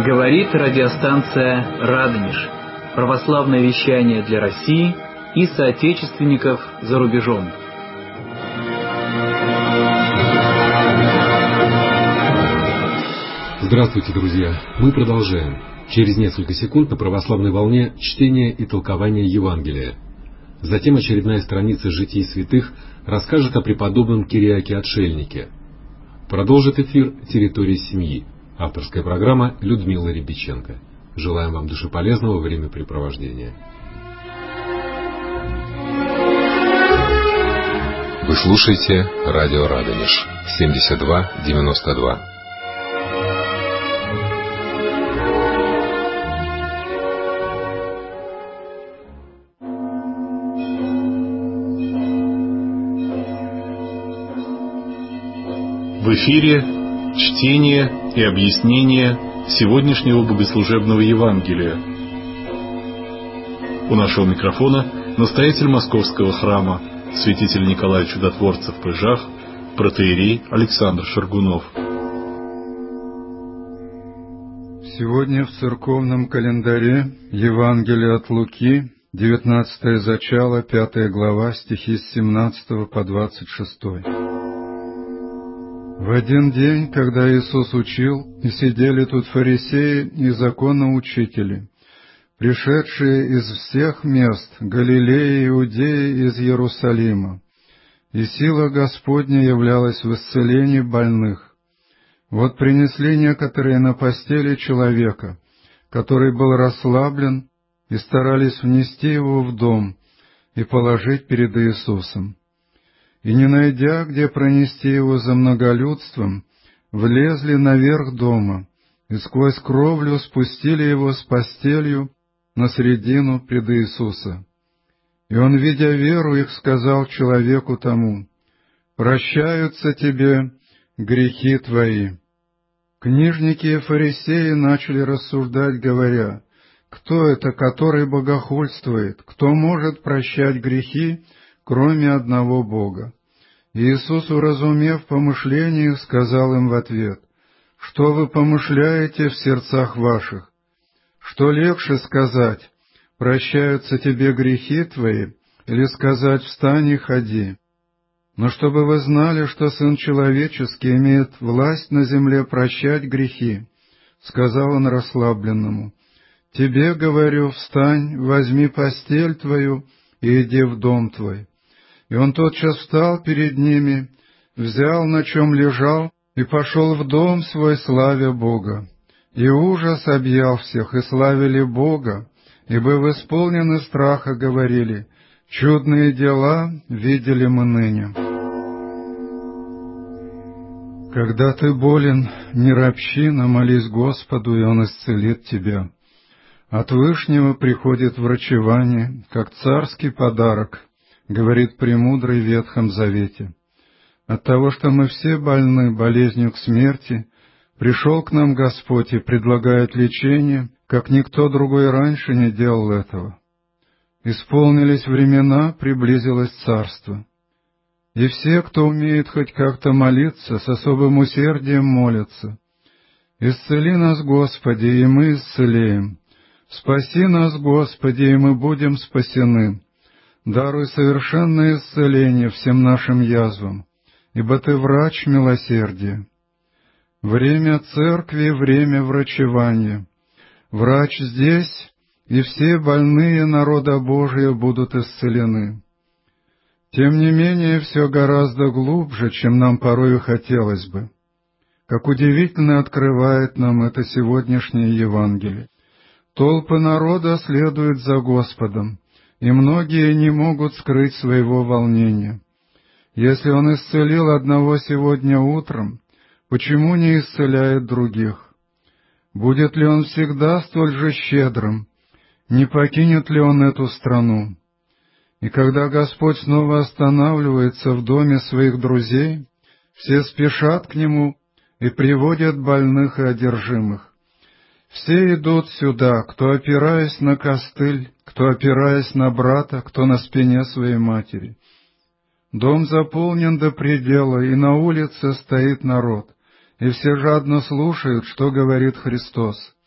Говорит радиостанция «Радонеж». Православное вещание для России и соотечественников за рубежом. Здравствуйте, друзья! Мы продолжаем. Через несколько секунд на православной волне чтение и толкование Евангелия. Затем очередная страница житий святых расскажет о преподобном Кириаке-отшельнике. Продолжит эфир «Территория семьи». Авторская программа Людмила Рябиченко. Желаем вам душеполезного времяпрепровождения. Вы слушаете радио Радонеж 72-92. В эфире чтение и объяснение сегодняшнего богослужебного Евангелия. У нашего микрофона настоятель Московского храма, святитель Николай Чудотворцев в Пыжах, протоиерей Александр Шаргунов. Сегодня в церковном календаре Евангелие от Луки, 19 зачало, 5 глава, стихи с 17 по 26. В один день, когда Иисус учил, и сидели тут фарисеи и законоучители, пришедшие из всех мест Галилеи, Иудеи, из Иерусалима, и сила Господня являлась в исцелении больных. Вот принесли некоторые на постели человека, который был расслаблен, и старались внести его в дом и положить перед Иисусом. И, не найдя, где пронести его за многолюдством, влезли наверх дома и сквозь кровлю спустили его с постелью на средину пред Иисуса. И он, видя веру их, сказал человеку тому: «Прощаются тебе грехи твои». Книжники и фарисеи начали рассуждать, говоря: «Кто это, который богохульствует? Кто может прощать грехи, кроме одного Бога?» И Иисус, уразумев помышления их, сказал им в ответ: «Что вы помышляете в сердцах ваших? Что легче сказать: прощаются тебе грехи твои, или сказать: встань и ходи? Но чтобы вы знали, что Сын Человеческий имеет власть на земле прощать грехи, сказал он расслабленному: тебе говорю, встань, возьми постель твою и иди в дом твой». И он тотчас встал перед ними, взял, на чем лежал, и пошел в дом свой, славя Бога. И ужас объял всех, и славили Бога, ибо в исполнены страха говорили: чудные дела видели мы ныне. Когда ты болен, не ропщи, но молись Господу, и Он исцелит тебя. От Вышнего приходит врачевание, как царский подарок, говорит премудрый в Ветхом Завете. От того, что мы все больны болезнью к смерти, пришел к нам Господь и предлагает лечение, как никто другой раньше не делал этого. Исполнились времена, приблизилось царство. И все, кто умеет хоть как-то молиться, с особым усердием молятся. «Исцели нас, Господи, и мы исцелеем. Спаси нас, Господи, и мы будем спасены. Даруй совершенное исцеление всем нашим язвам, ибо Ты врач милосердия». Время церкви, время врачевания. Врач здесь, и все больные народа Божия будут исцелены. Тем не менее, все гораздо глубже, чем нам порою хотелось бы. Как удивительно открывает нам это сегодняшнее Евангелие. Толпы народа следуют за Господом, и многие не могут скрыть своего волнения. Если Он исцелил одного сегодня утром, почему не исцеляет других? Будет ли Он всегда столь же щедрым? Не покинет ли Он эту страну? И когда Господь снова останавливается в доме своих друзей, все спешат к Нему и приводят больных и одержимых. Все идут сюда, кто опираясь на костыль, кто опираясь на брата, кто на спине своей матери. Дом заполнен до предела, и на улице стоит народ, и все жадно слушают, что говорит Христос.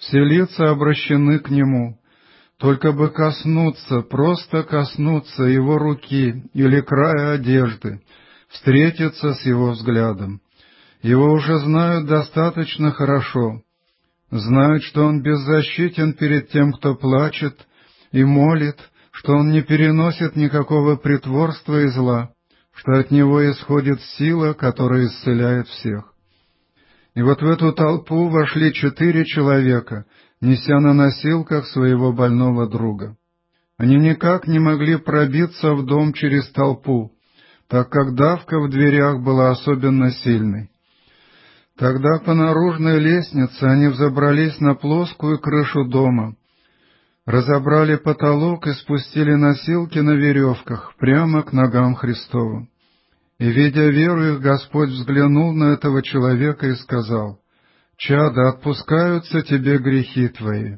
все лица обращены к Нему, только бы коснуться, просто коснуться Его руки или края одежды, встретиться с Его взглядом. Его уже знают достаточно хорошо, знают, что Он беззащитен перед тем, кто плачет и молит, что Он не переносит никакого притворства и зла, что от Него исходит сила, которая исцеляет всех. И вот в эту толпу вошли 4 человека, неся на носилках своего больного друга. Они никак не могли пробиться в дом через толпу, так как давка в дверях была особенно сильной. Тогда по наружной лестнице они взобрались на плоскую крышу дома, разобрали потолок и спустили носилки на веревках прямо к ногам Христовым. И, видя веру их, Господь взглянул на этого человека и сказал: «Чадо, отпускаются тебе грехи твои».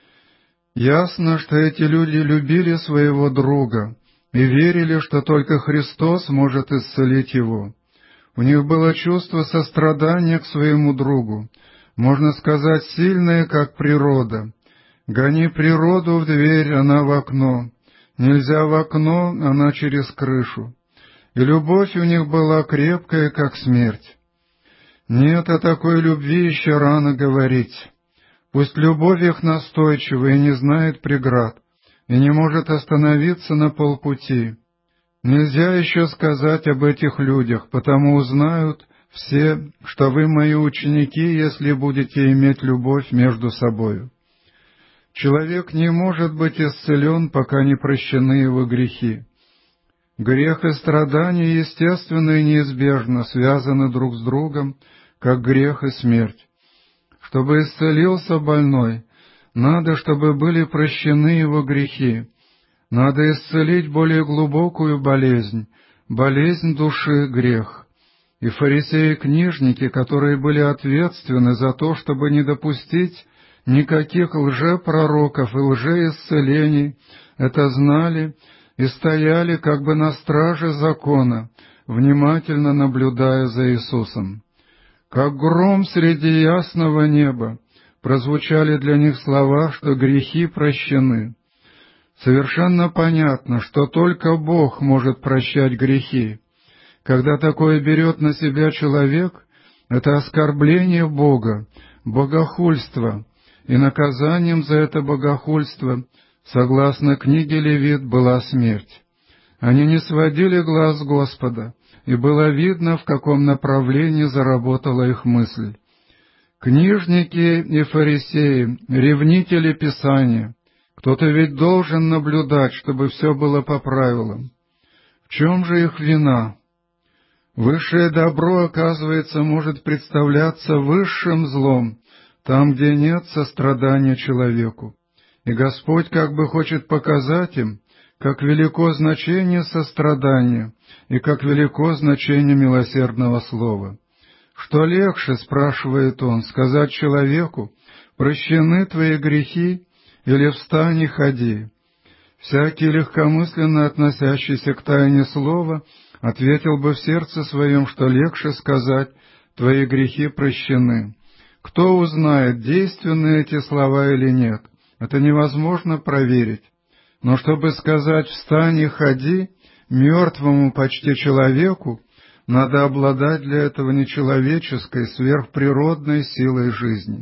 Ясно, что эти люди любили своего друга и верили, что только Христос может исцелить его. У них было чувство сострадания к своему другу, можно сказать, сильное, как природа. Гони природу в дверь, она в окно. Нельзя в окно, она через крышу. И любовь у них была крепкая, как смерть. Нет, о такой любви еще рано говорить. Пусть любовь их настойчива и не знает преград, и не может остановиться на полпути. Нельзя еще сказать об этих людях, потому узнают все, что вы мои ученики, если будете иметь любовь между собою. Человек не может быть исцелен, пока не прощены его грехи. Грех и страдания, естественно и неизбежно, связаны друг с другом, как грех и смерть. Чтобы исцелился больной, надо, чтобы были прощены его грехи. Надо исцелить более глубокую болезнь души, грех. И фарисеи-книжники, которые были ответственны за то, чтобы не допустить никаких лжепророков и лжеисцелений, это знали и стояли как бы на страже закона, внимательно наблюдая за Иисусом. Как гром среди ясного неба прозвучали для них слова, что грехи прощены. Совершенно понятно, что только Бог может прощать грехи. Когда такое берет на себя человек, это оскорбление Бога, богохульство, и наказанием за это богохульство, согласно книге Левит, была смерть. Они не сводили глаз с Господа, и было видно, в каком направлении заработала их мысль. Книжники и фарисеи, ревнители Писания, кто-то ведь должен наблюдать, чтобы все было по правилам. В чем же их вина? Высшее добро, оказывается, может представляться высшим злом, там, где нет сострадания человеку. И Господь как бы хочет показать им, как велико значение сострадания и как велико значение милосердного слова. Что легче, спрашивает Он, сказать человеку: «Прощены твои грехи» или «Встань и ходи»? Всякий легкомысленно относящийся к тайне слова ответил бы в сердце своем, что легче сказать: «Твои грехи прощены». Кто узнает, действенны эти слова или нет? Это невозможно проверить. Но чтобы сказать «встань и ходи» мертвому почти человеку, надо обладать для этого нечеловеческой, сверхприродной силой жизни.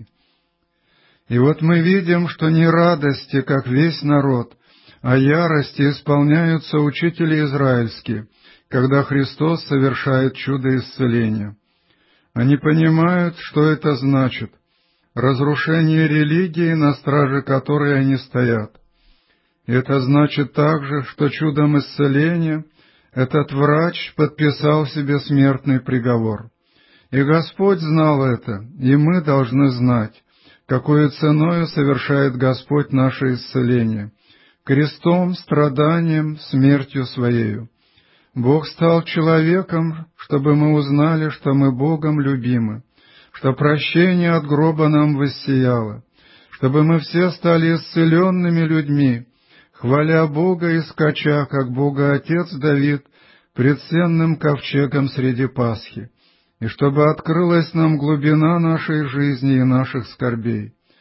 И вот мы видим, что не радости, как весь народ, а ярости исполняются учители израильские, когда Христос совершает чудо исцеления. Они понимают, что это значит — разрушение религии, на страже которой они стоят. И это значит также, что чудом исцеления этот врач подписал себе смертный приговор. И Господь знал это, и мы должны знать, какою ценою совершает Господь наше исцеление — крестом, страданием, смертью Своею. Бог стал человеком, чтобы мы узнали, что мы Богом любимы, что прощение от гроба нам воссияло, чтобы мы все стали исцеленными людьми, хваля Бога и скача, как Бога Отец Давид, пред сенным ковчегом среди Пасхи, и чтобы открылась нам глубина нашей жизни и наших скорбей.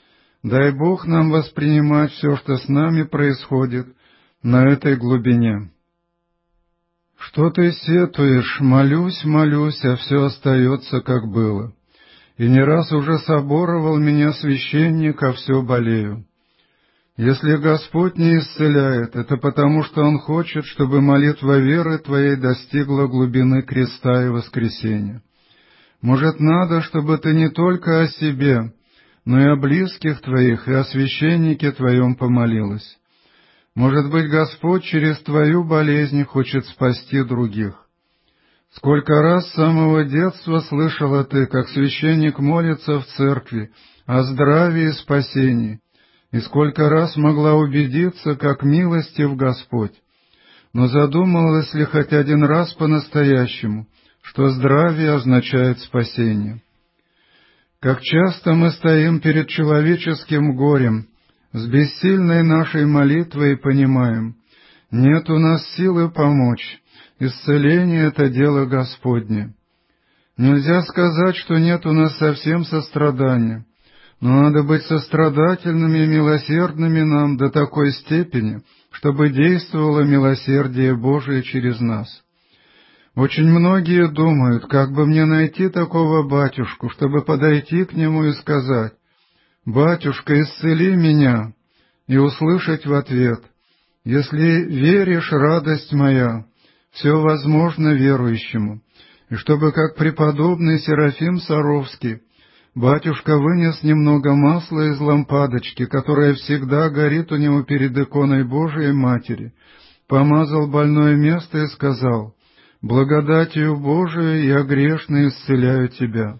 Дай Бог нам воспринимать все, что с нами происходит на этой глубине. Что ты сетуешь? Молюсь, молюсь, а все остается, как было. И не раз уже соборовал меня священник, а все болею. Если Господь не исцеляет, это потому, что Он хочет, чтобы молитва веры твоей достигла глубины креста и воскресения. Может, надо, чтобы ты не только о себе, но и о близких твоих, и о священнике твоем помолилась. Может быть, Господь через твою болезнь хочет спасти других. Сколько раз с самого детства слышала ты, как священник молится в церкви о здравии и спасении, и сколько раз могла убедиться, как милостив Господь. Но задумывалась ли хоть один раз по-настоящему, что здравие означает спасение? Как часто мы стоим перед человеческим горем, с бессильной нашей молитвой и понимаем, нет у нас силы помочь, исцеление — это дело Господне. Нельзя сказать, что нет у нас совсем сострадания, но надо быть сострадательными и милосердными нам до такой степени, чтобы действовало милосердие Божие через нас. Очень многие думают, как бы мне найти такого батюшку, чтобы подойти к нему и сказать: «Батюшка, исцели меня», и услышать в ответ: «Если веришь, радость моя, все возможно верующему», и чтобы, как преподобный Серафим Саровский, батюшка вынес немного масла из лампадочки, которая всегда горит у него перед иконой Божией Матери, помазал больное место и сказал: «Благодатью Божией я грешный исцеляю тебя».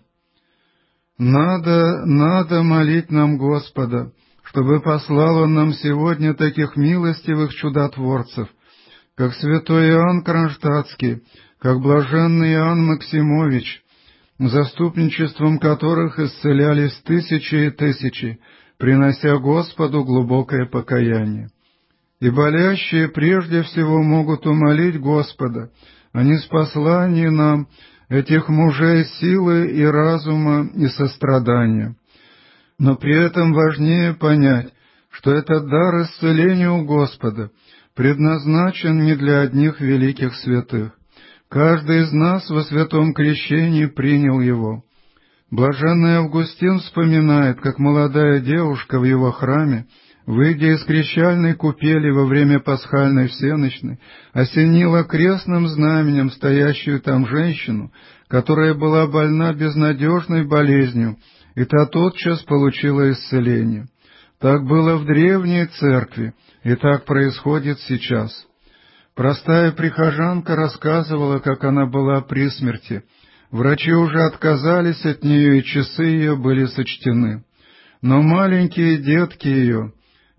Надо молить нам Господа, чтобы послал Он нам сегодня таких милостивых чудотворцев, как святой Иоанн Кронштадтский, как блаженный Иоанн Максимович, заступничеством которых исцелялись тысячи и тысячи, принося Господу глубокое покаяние. И болящие прежде всего могут умолить Господа о ниспослании нам этих мужей силы и разума и сострадания. Но при этом важнее понять, что этот дар исцеления у Господа предназначен не для одних великих святых. Каждый из нас во святом крещении принял его. Блаженный Августин вспоминает, как молодая девушка в его храме, выйдя из крещальной купели во время пасхальной всенощной, осенила крестным знаменем стоящую там женщину, которая была больна безнадежной болезнью, и та тотчас получила исцеление. Так было в древней церкви, и так происходит сейчас. Простая прихожанка рассказывала, как она была при смерти. Врачи уже отказались от нее, и часы ее были сочтены. Но маленькие детки ее,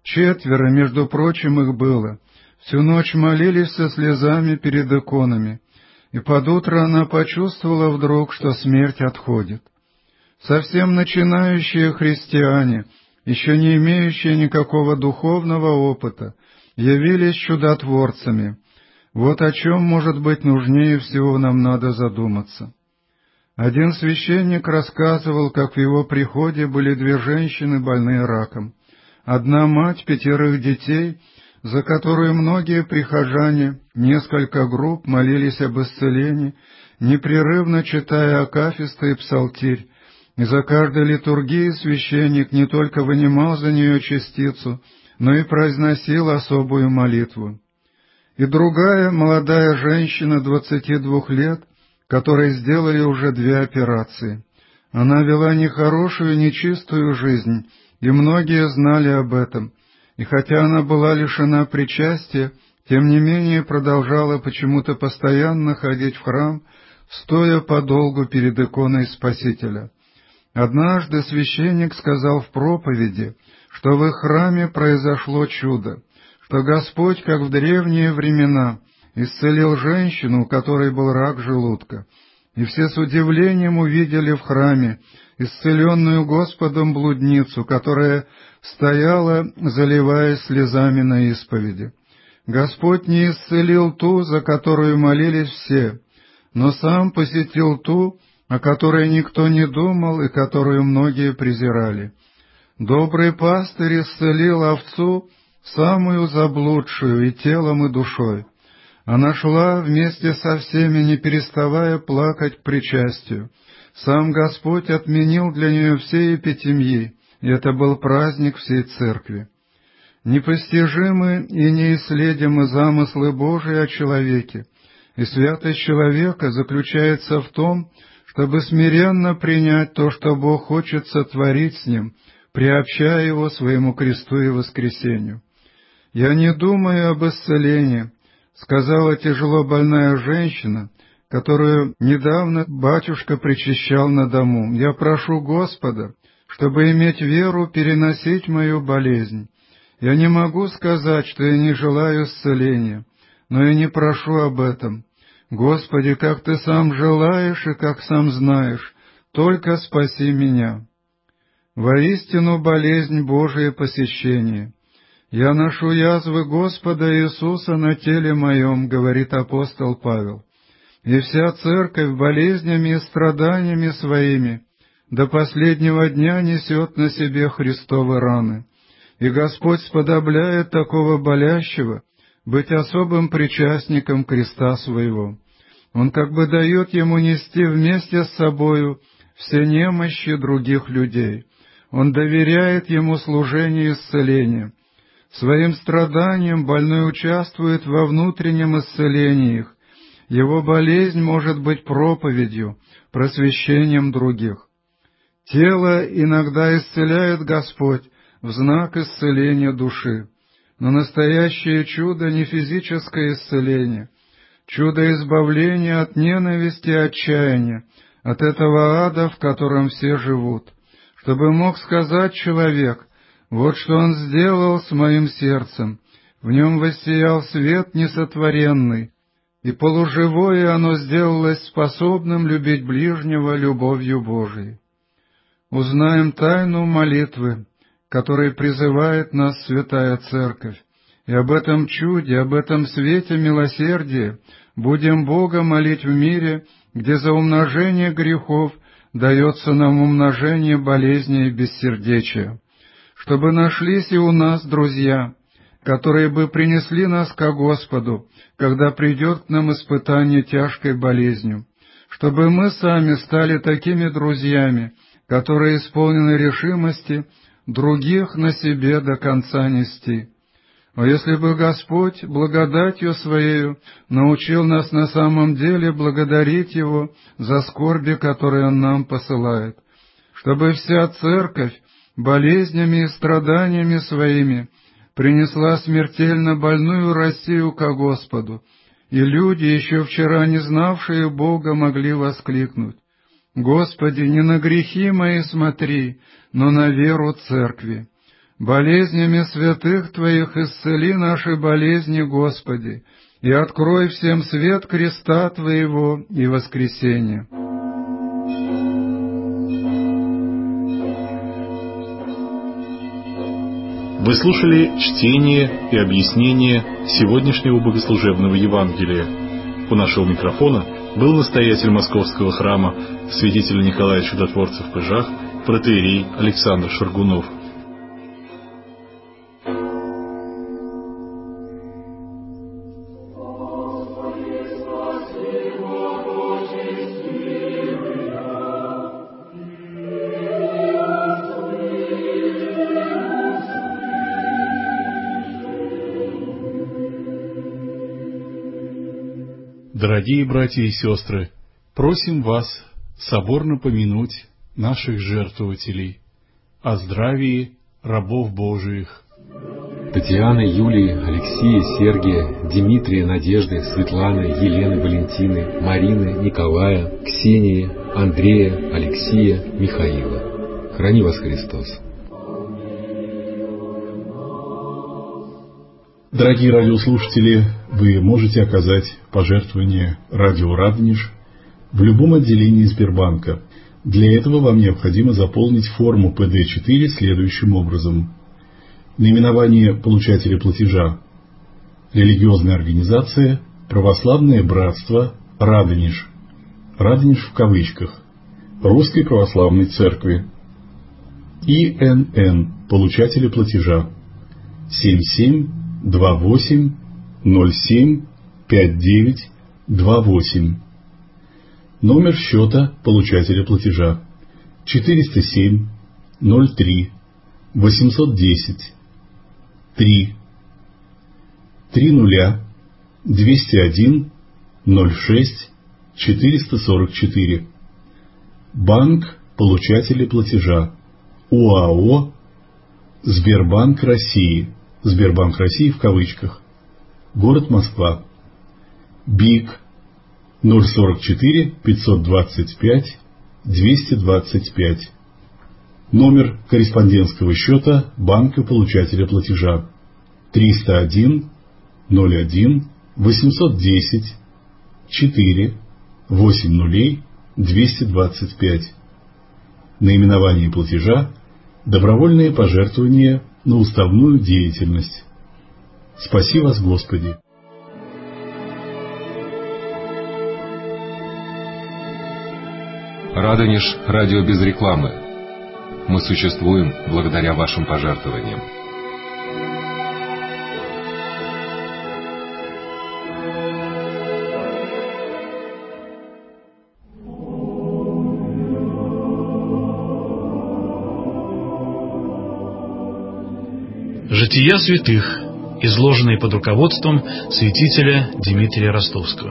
4, между прочим, их было, всю ночь молились со слезами перед иконами, и под утро она почувствовала вдруг, что смерть отходит. Совсем начинающие христиане, еще не имеющие никакого духовного опыта, явились чудотворцами. Вот о чем, может быть, нужнее всего нам надо задуматься. Один священник рассказывал, как в его приходе были 2 женщины, больные раком. Одна мать 5 детей, за которую многие прихожане, несколько групп молились об исцелении, непрерывно читая акафисты и псалтирь, и за каждой литургией священник не только вынимал за нее частицу, но и произносил особую молитву. И другая молодая женщина 22 лет, которой сделали уже 2 операции. Она вела нехорошую, нечистую жизнь, и многие знали об этом, и хотя она была лишена причастия, тем не менее продолжала почему-то постоянно ходить в храм, стоя подолгу перед иконой Спасителя. Однажды священник сказал в проповеди, что в их храме произошло чудо, что Господь, как в древние времена, исцелил женщину, у которой был рак желудка, и все с удивлением увидели в храме исцеленную Господом блудницу, которая стояла, заливаясь слезами на исповеди. Господь не исцелил ту, за которую молились все, но сам посетил ту, о которой никто не думал и которую многие презирали. Добрый пастырь исцелил овцу, самую заблудшую и телом, и душой. Она шла вместе со всеми, не переставая плакать к причастию. Сам Господь отменил для нее все епитемьи, и это был праздник всей церкви. Непостижимы и неисследимы замыслы Божии о человеке, и святость человека заключается в том, чтобы смиренно принять то, что Бог хочет сотворить с ним, приобщая его своему кресту и воскресению. «Я не думаю об исцелении», — сказала тяжело больная женщина, которую недавно батюшка причащал на дому. «Я прошу Господа, чтобы иметь веру переносить мою болезнь. Я не могу сказать, что я не желаю исцеления, но я не прошу об этом. Господи, как Ты сам желаешь и как сам знаешь, только спаси меня». Воистину болезнь Божие посещение. «Я ношу язвы Господа Иисуса на теле моем», — говорит апостол Павел, «и вся церковь болезнями и страданиями своими до последнего дня несет на себе Христовы раны. И Господь сподобляет такого болящего быть особым причастником креста своего. Он как бы дает ему нести вместе с собою все немощи других людей. Он доверяет ему служение исцеления. Своим страданием больной участвует во внутреннем исцелении их. Его болезнь может быть проповедью, просвещением других. Тело иногда исцеляет Господь в знак исцеления души, но настоящее чудо не физическое исцеление, чудо избавления от ненависти и отчаяния, от этого ада, в котором все живут, чтобы мог сказать человек: «Вот что Он сделал с моим сердцем, в нем воссиял свет несотворенный, и полуживое оно сделалось способным любить ближнего любовью Божией». Узнаем тайну молитвы, которой призывает нас Святая Церковь, и об этом чуде, об этом свете милосердия будем Бога молить в мире, где за умножение грехов дается нам умножение болезней и бессердечия. Чтобы нашлись и у нас друзья, которые бы принесли нас ко Господу, когда придет к нам испытание тяжкой болезнью, чтобы мы сами стали такими друзьями, которые исполнены решимости других на себе до конца нести. А если бы Господь благодатью Своею научил нас на самом деле благодарить Его за скорби, которые Он нам посылает, чтобы вся Церковь болезнями и страданиями Своими принесла смертельно больную Россию ко Господу, и люди, еще вчера не знавшие Бога, могли воскликнуть: «Господи, не на грехи мои смотри, но на веру Церкви. Болезнями святых Твоих исцели наши болезни, Господи, и открой всем свет креста Твоего и воскресения». Вы слушали чтение и объяснение сегодняшнего богослужебного Евангелия. У нашего микрофона был настоятель Московского храма святитель Николай Чудотворцев в Пыжах, протоиерей Александр Шаргунов. Дорогие братья и сестры, просим вас соборно помянуть наших жертвователей, о здравии рабов Божиих. Татьяны, Юлии, Алексея, Сергия, Дмитрия, Надежды, Светланы, Елены, Валентины, Марины, Николая, Ксении, Андрея, Алексея, Михаила. Храни вас Христос. Дорогие радиослушатели, вы можете оказать пожертвование радио Радонеж в любом отделении Сбербанка. Для этого вам необходимо заполнить форму ПД-4 следующим образом. Наименование получателя платежа: религиозная организация «Православное братство Радонеж». Радонеж в кавычках. Русской Православной Церкви. ИНН получателя платежа 7728075928. Номер счета получателя платежа 407 03 810 3 30 201 06 444. Банк получателя платежа УАО Сбербанк России, Сбербанк России в кавычках, город Москва, БИК 044 525 225. Номер корреспондентского счета банка получателя платежа 301 01 810 4 80 225. Наименование платежа добровольные пожертвования на уставную деятельность. Спаси вас, Господи! Радонеж радио без рекламы. Мы существуем благодаря вашим пожертвованиям. Жития святых, изложенные под руководством святителя Дмитрия Ростовского.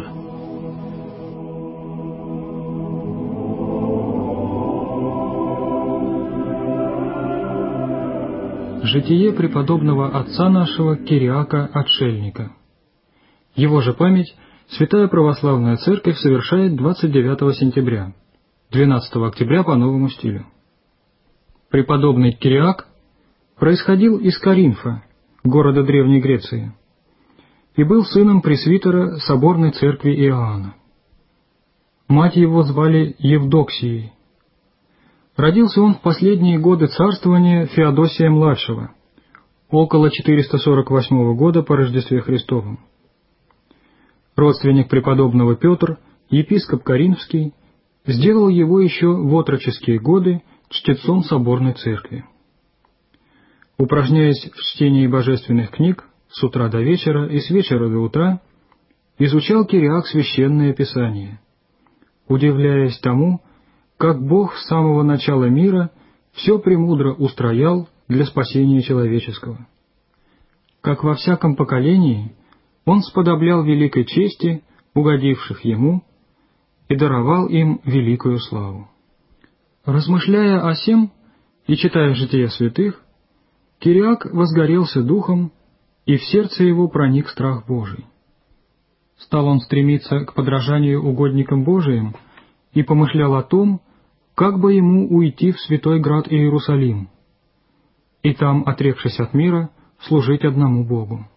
Житие преподобного отца нашего Кириака Отшельника. Его же память Святая Православная Церковь совершает 29 сентября, 12 октября по новому стилю. Преподобный Кириак происходил из Коринфа, города Древней Греции, и был сыном пресвитера соборной церкви Иоанна. Мать его звали Евдоксией. Родился он в последние годы царствования Феодосия-младшего, около 448 года по Рождестве Христовом. Родственник преподобного Петр, епископ Коринфский, сделал его еще в отроческие годы чтецом соборной церкви. Упражняясь в чтении божественных книг с утра до вечера и с вечера до утра, изучал Кириак священное Писание, удивляясь тому, как Бог с самого начала мира все премудро устроял для спасения человеческого. Как во всяком поколении Он сподоблял великой чести угодивших Ему и даровал им великую славу. Размышляя о сем и читая жития святых, Кириак возгорелся духом, и в сердце его проник страх Божий. Стал он стремиться к подражанию угодникам Божиим и помышлял о том, как бы ему уйти в святой град Иерусалим, и там, отрекшись от мира, служить одному Богу.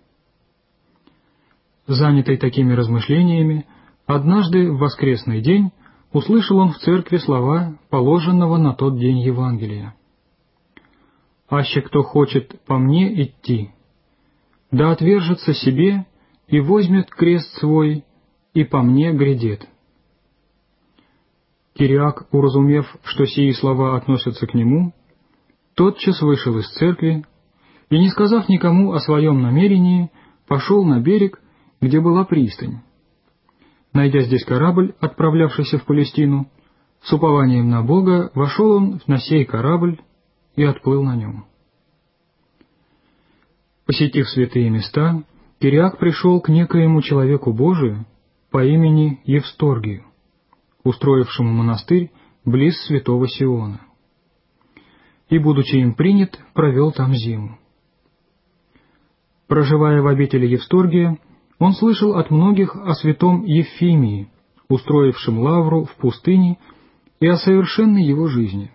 Занятый такими размышлениями, однажды в воскресный день услышал он в церкви слова положенного на тот день Евангелия. «Аще кто хочет по мне идти, да отвержется себе и возьмет крест свой, и по мне грядет». Кириак, уразумев, что сии слова относятся к нему, тотчас вышел из церкви и, не сказав никому о своем намерении, пошел на берег, где была пристань. Найдя здесь корабль, отправлявшийся в Палестину, с упованием на Бога вошел он на сей корабль и отплыл на нем. Посетив святые места, Кириак пришел к некоему человеку Божию по имени Евсторгию, устроившему монастырь близ святого Сиона, и, будучи им принят, провел там зиму. Проживая в обители Евсторгия, он слышал от многих о святом Евфимии, устроившем лавру в пустыне, и о совершенной его жизни.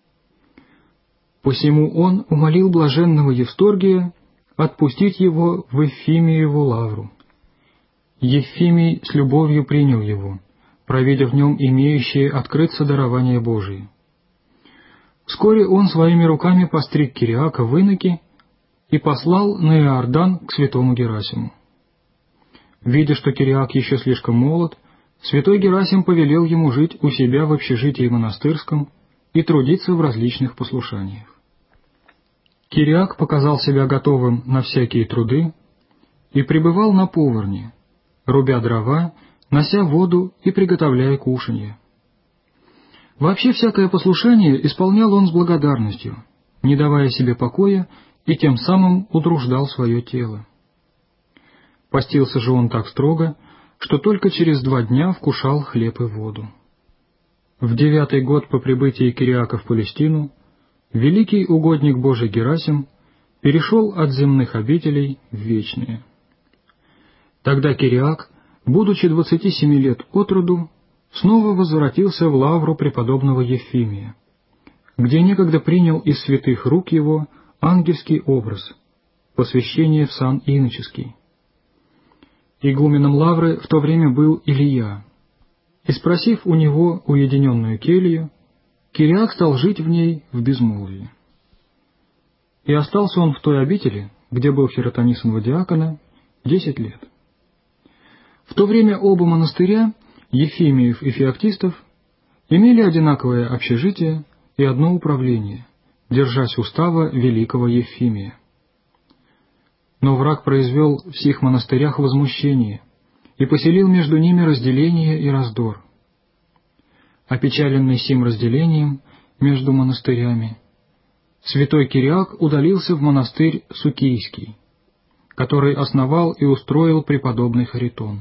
Посему он умолил блаженного Евсторгия отпустить его в Евфимиеву лавру. Евфимий с любовью принял его, провидя в нем имеющее открыться дарование Божие. Вскоре он своими руками постриг Кириака в иноки и послал на Иордан к святому Герасиму. Видя, что Кириак еще слишком молод, святой Герасим повелел ему жить у себя в общежитии монастырском и трудиться в различных послушаниях. Кириак показал себя готовым на всякие труды и пребывал на поварне, рубя дрова, нося воду и приготовляя кушанье. Вообще всякое послушание исполнял он с благодарностью, не давая себе покоя, и тем самым утруждал свое тело. Постился же он так строго, что только через 2 дня вкушал хлеб и воду. В 9-й год по прибытии Кириака в Палестину великий угодник Божий Герасим перешел от земных обителей в вечные. Тогда Кириак, будучи 27 лет от роду, снова возвратился в лавру преподобного Ефимия, где некогда принял из святых рук его ангельский образ, посвящение в сан иноческий. Игуменом лавры в то время был Илия, и, спросив у него уединенную келью, Кириак стал жить в ней в безмолвии. И остался он в той обители, где был хиротонисового диакона, 10 лет. В то время оба монастыря, Ефимиев и Феоктистов, имели одинаковое общежитие и одно управление, держась устава великого Ефимия. Но враг произвел в сих монастырях возмущение и поселил между ними разделение и раздор. Опечаленный сим разделением между монастырями, святой Кириак удалился в монастырь Сукийский, который основал и устроил преподобный Харитон.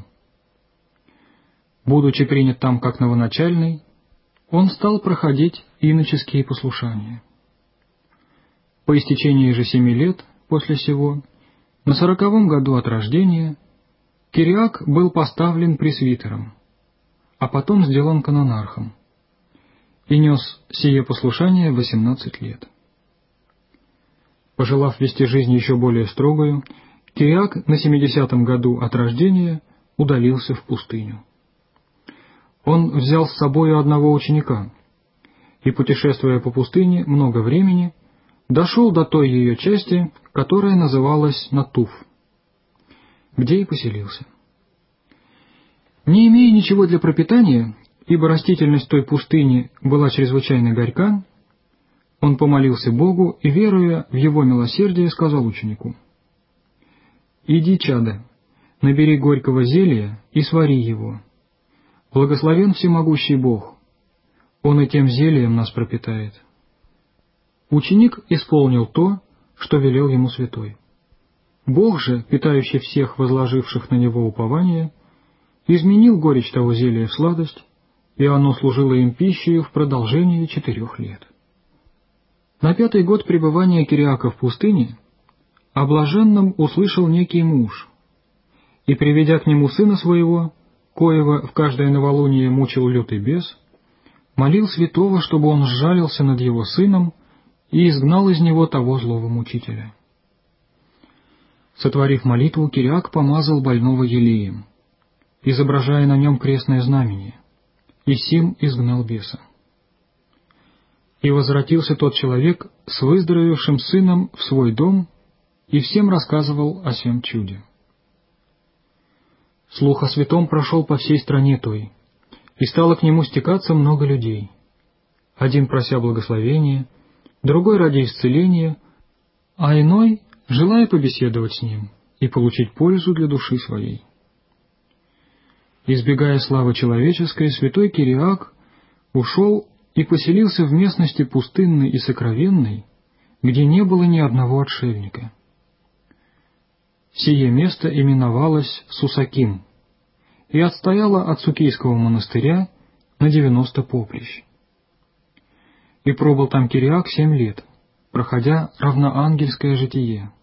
Будучи принят там как новоначальный, он стал проходить иноческие послушания. По истечении же 7 лет после сего, на 40-м году от рождения, Кириак был поставлен пресвитером, а потом сделан канонархом, и нес сие послушание 18 лет. Пожелав вести жизнь еще более строгую, Кириак на 70-м году от рождения удалился в пустыню. Он взял с собою одного ученика, и, путешествуя по пустыне много времени, дошел до той ее части, которая называлась Натуф, где и поселился. Не имея ничего для пропитания, ибо растительность той пустыни была чрезвычайно горька, он помолился Богу и, веруя в его милосердие, сказал ученику: «Иди, чадо, набери горького зелья и свари его. Благословен всемогущий Бог, Он и тем зельем нас пропитает». Ученик исполнил то, что велел ему святой. Бог же, питающий всех возложивших на него упование, изменил горечь того зелья в сладость, и оно служило им пищей в продолжении 4 лет. На 5-й год пребывания Кириака в пустыне о блаженном услышал некий муж, и, приведя к нему сына своего, коего в каждое новолуние мучил лютый бес, молил святого, чтобы он сжалился над его сыном и изгнал из него того злого мучителя. Сотворив молитву, Кириак помазал больного елеем, изображая на нем крестное знамение, и сим изгнал беса. И возвратился тот человек с выздоровевшим сыном в свой дом и всем рассказывал о сем чуде. Слух о святом прошел по всей стране той, и стало к нему стекаться много людей, один прося благословения, другой ради исцеления, а иной желая побеседовать с ним и получить пользу для души своей. Избегая славы человеческой, святой Кириак ушел и поселился в местности пустынной и сокровенной, где не было ни одного отшельника. Сие место именовалось Сусаким и отстояло от Сукийского монастыря на 90 поприщ. И пробыл там Кириак 7 лет, проходя равноангельское житие.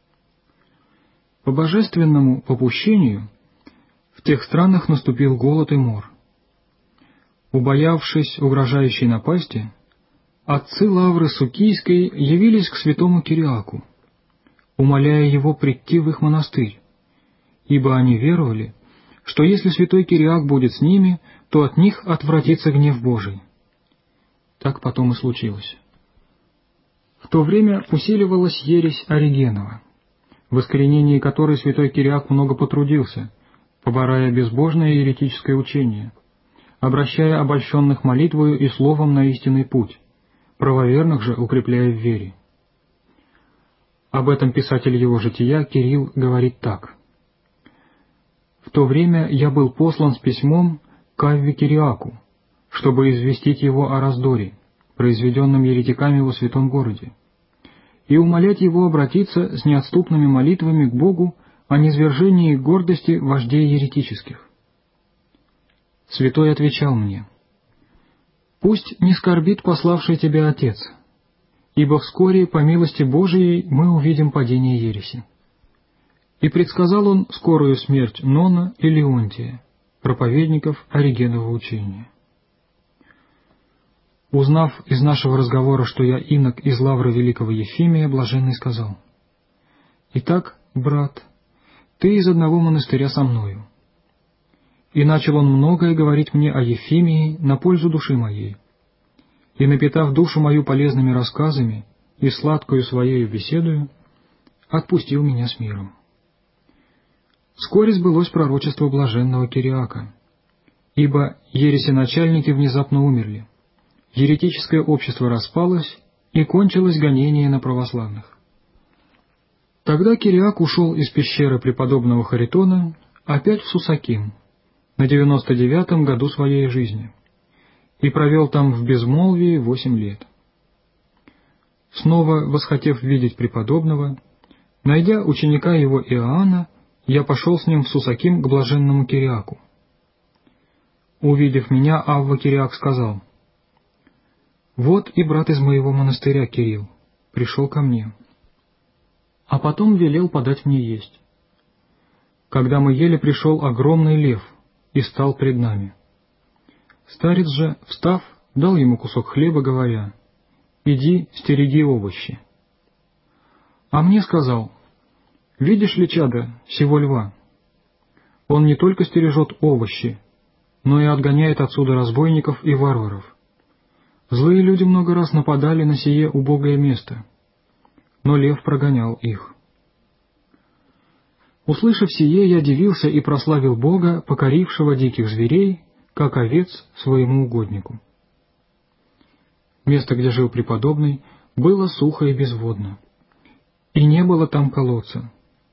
По божественному попущению в тех странах наступил голод и мор. Убоявшись угрожающей напасти, отцы лавры Сукийской явились к святому Кириаку, умоляя его прийти в их монастырь, ибо они веровали, что если святой Кириак будет с ними, то от них отвратится гнев Божий. Так потом и случилось. В то время усиливалась ересь Оригенова, в искоренении которой святой Кириак много потрудился, поборая безбожное еретическое учение, обращая обольщенных молитвою и словом на истинный путь, правоверных же укрепляя в вере. Об этом писатель его жития Кирилл говорит так. «В то время я был послан с письмом к Авве Кириаку, чтобы известить его о раздоре, произведенном еретиками во святом городе, и умолять его обратиться с неотступными молитвами к Богу о низвержении гордости вождей еретических. Святой отвечал мне: «Пусть не скорбит пославший тебя Отец, ибо вскоре, по милости Божией, мы увидим падение ереси». И предсказал он скорую смерть Нона и Леонтия, проповедников Оригенова учения. Узнав из нашего разговора, что я инок из лавры великого Ефимия, блаженный сказал: «Итак, брат, ты из одного монастыря со мною». И начал он многое говорить мне о Ефимии на пользу души моей. И, напитав душу мою полезными рассказами и сладкою своею беседою, отпустил меня с миром. Вскоре сбылось пророчество блаженного Кириака, ибо ересеначальники внезапно умерли, еретическое общество распалось, и кончилось гонение на православных. Тогда Кириак ушел из пещеры преподобного Харитона опять в Сусаким на 99-м году своей жизни и провел там в безмолвии 8 лет. Снова восхотев видеть преподобного, найдя ученика его Иоанна, я пошел с ним в Сусаким к блаженному Кириаку. Увидев меня, Авва Кириак сказал: «Вот и брат из моего монастыря Кирилл пришел ко мне». А потом велел подать мне есть. Когда мы ели, пришел огромный лев и стал пред нами. Старец же, встав, дал ему кусок хлеба, говоря: «Иди, стереги овощи». А мне сказал: «Видишь ли, чадо, сего льва? Он не только стережет овощи, но и отгоняет отсюда разбойников и варваров. Злые люди много раз нападали на сие убогое место, но лев прогонял их». Услышав сие, я дивился и прославил Бога, покорившего диких зверей, как овец своему угоднику. Место, где жил преподобный, было сухо и безводно, и не было там колодца.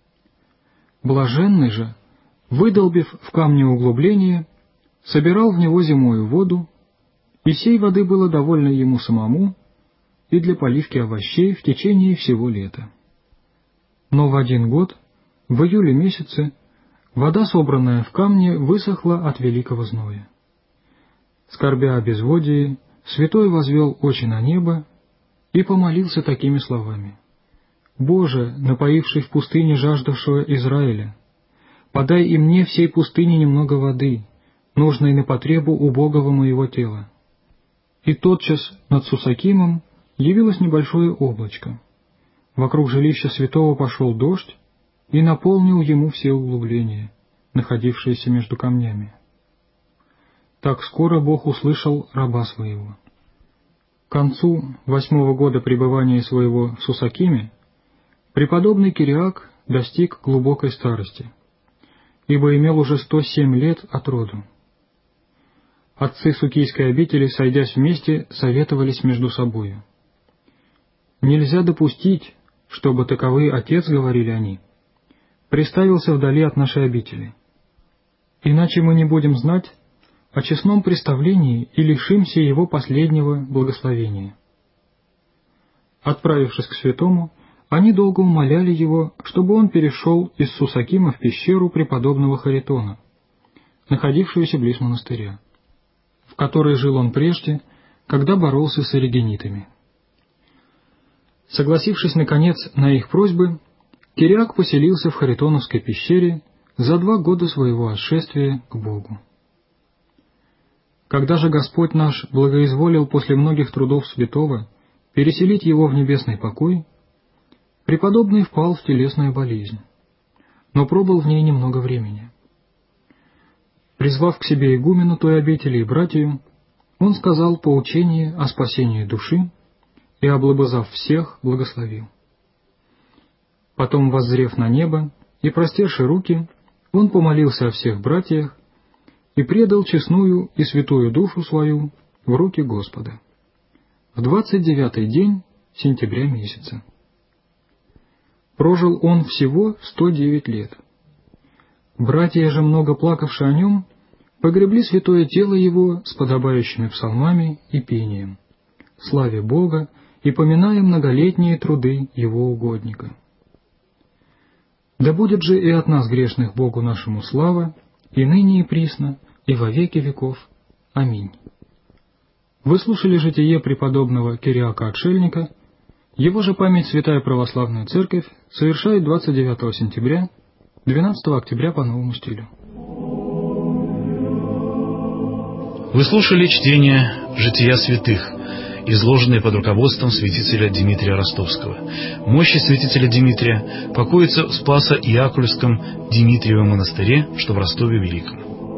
Блаженный же, выдолбив в камне углубление, собирал в него зимою воду, и сей воды было довольно ему самому и для поливки овощей в течение всего лета. Но в один год, в июле месяце, вода, собранная в камне, высохла от великого зноя. Скорбя о безводии, святой возвел очи на небо и помолился такими словами: «Боже, напоивший в пустыне жаждавшего Израиля, подай и мне всей пустыне немного воды, нужной на потребу убогого моего тела». И тотчас над Сусакимом явилось небольшое облачко. Вокруг жилища святого пошел дождь и наполнил ему все углубления, находившиеся между камнями. Так скоро Бог услышал раба своего. К концу 8-го года пребывания своего в Сусакиме преподобный Кириак достиг глубокой старости, ибо имел уже 107 лет от роду. Отцы Сукийской обители, сойдясь вместе, советовались между собою. «Нельзя допустить, чтобы таковый отец, — говорили они, — приставился вдали от нашей обители. Иначе мы не будем знать о честном представлении и лишимся его последнего благословения». Отправившись к святому, они долго умоляли его, чтобы он перешел из Сусакима в пещеру преподобного Харитона, находившуюся близ монастыря, в которой жил он прежде, когда боролся с оригенитами. Согласившись, наконец, на их просьбы, Кириак поселился в Харитоновской пещере за 2 года своего отшествия к Богу. Когда же Господь наш благоизволил после многих трудов святого переселить его в небесный покой, преподобный впал в телесную болезнь, но пробыл в ней немного времени. Призвав к себе игумена той обители и братью, он сказал поучение о спасении души и, облобызав всех, благословил. Потом, воззрев на небо и простерши руки, он помолился о всех братьях и предал честную и святую душу свою в руки Господа. В 29-й день сентября месяца. прожил он всего 109 лет. Братья же, много плакавши о нем, погребли святое тело его с подобающими псалмами и пением, славя Бога и поминая многолетние труды его угодника. Да будет же и от нас, грешных, Богу нашему слава, и ныне и присно, и во веки веков. Аминь. Вы слушали житие преподобного Кириака Отшельника. Его же память Святая Православная Церковь совершает 29 сентября, 12 октября по новому стилю. Вы слушали чтение «Жития святых», изложенное под руководством святителя Дмитрия Ростовского. Мощи святителя Дмитрия покоятся в Спасо-Иакульском Дмитриевом монастыре, что в Ростове Великом.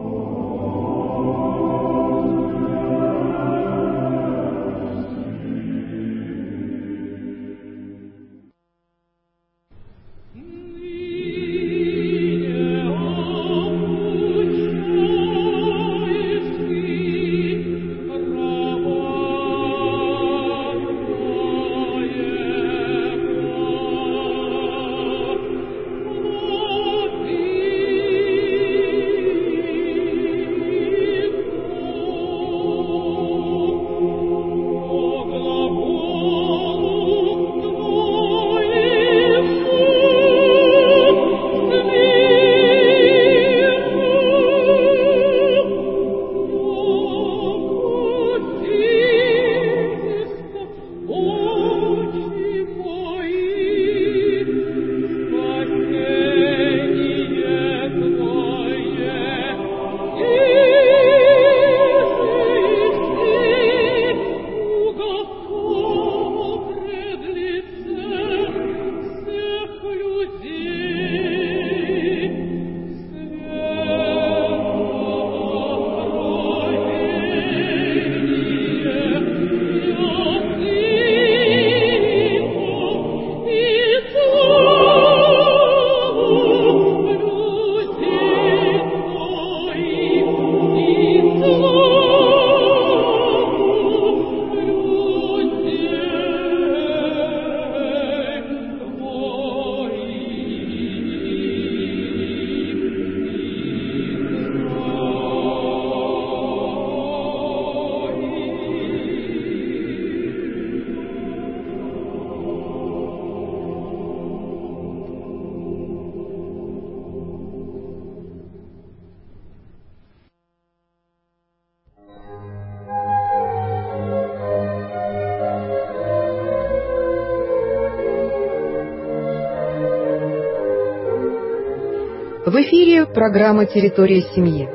В эфире программа «Территория семьи».